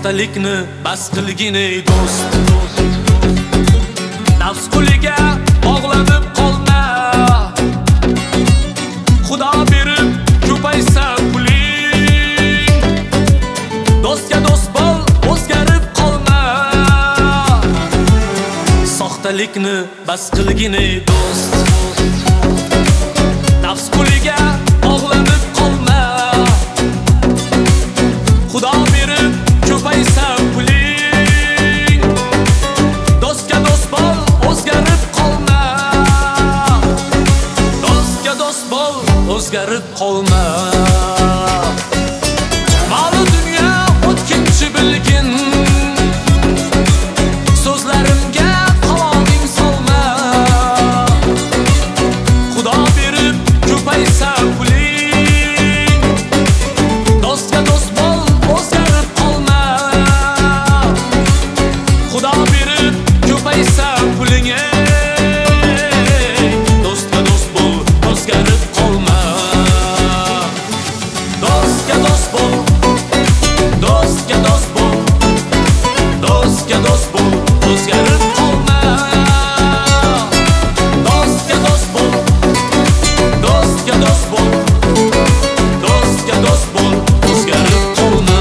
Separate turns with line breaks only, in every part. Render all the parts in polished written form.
soxtalikni bas qilgin ey do'st. Nafs quliga bog'lanib qolma, Xudo berib ko'paysa puling. Do'stga do'st bo'l, o'zgarib qolma, soxtalikni bas qilgin ey do'st. Nafs quliga bog'lanib qolma, Xudo berib ko'paysa puling. Do'stga do'st bo'l, o'zgarib qolma, do'stga do'st bo'l, o'zgarib qolma. Mol dunyo o'tkinchi bilgin, so'zlarimga qulog'ing solma. Xudo berib ko'paysa puling. Do'stga do'st bo'l, o'zgarib qolma, Xudo berib ko'paysa puling. Do'stga do'st bo'l, o'zgarib qolma. Do'stga do'st bo'l, do'stga do'st bo'l, do'stga do'st bo'l, o'zgarib qolma. Do'stga do'st bo'l, do'stga do'st bo'l, do'stga do'st bo'l, o'zgarib qolma.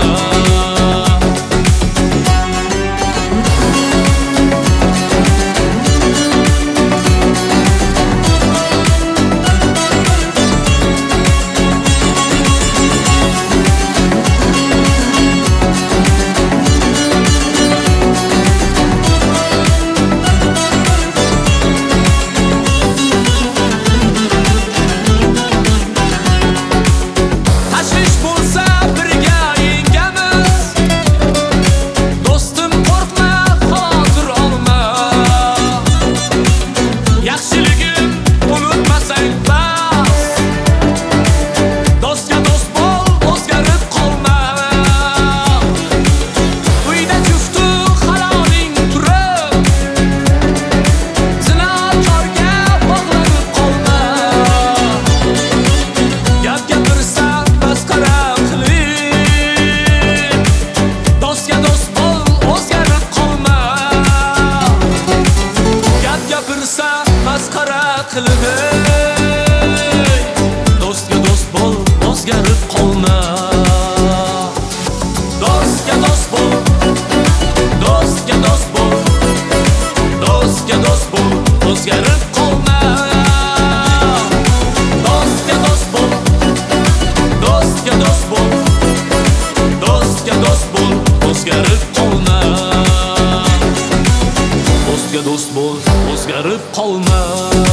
Tashvish bo'lsa birga yengamiz, do'stim qo'rqma, xavotir olma. Yaxshiligim unutmasang bas, do'stga do'st bo'l, o'zgarib qolma. Uyda juftu haloling turib, zinokorga bog'lanib qolma. Gap gapirsa masxara qilib, do'stga do'st bo'l, o'zgarib qolma. Gap gapirsa masxara qilib, do'stga do'st bo'l, o'zgarib qolma. Do'stga do'st bo'l, do'stga do'st bo'l, do'stga do'st bo'l, o'zgarib qolma. Do'stga do'st bo'l, do'stga do'st bo'l, do'stga do'st bo'l, o'zgarib qolma. Do'stga do'st bo'l, o'zgarib qolma.